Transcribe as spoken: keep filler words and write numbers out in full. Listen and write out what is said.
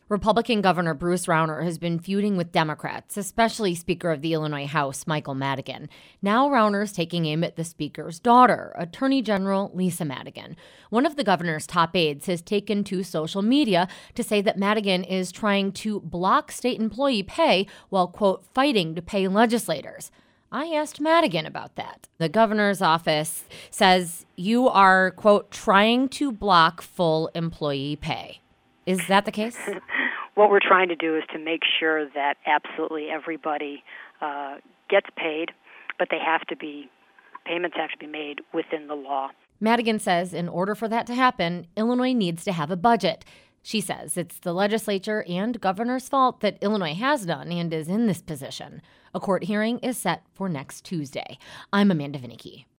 Republican Governor Bruce Rauner has been feuding with Democrats, especially Speaker of the Illinois House, Michael Madigan. Now Rauner's taking aim at the Speaker's daughter, Attorney General Lisa Madigan. One of the governor's top aides has taken to social media to say that Madigan is trying to block state employee pay while, quote, fighting to pay legislators. I asked Madigan about that. The governor's office says you are, quote, trying to block full employee pay. Is that the case? What we're trying to do is to make sure that absolutely everybody uh, gets paid, but they have to be, payments have to be made within the law. Madigan says in order for that to happen, Illinois needs to have a budget. She says it's the legislature and governor's fault that Illinois has none and is in this position. A court hearing is set for next Tuesday. I'm Amanda Vinicky.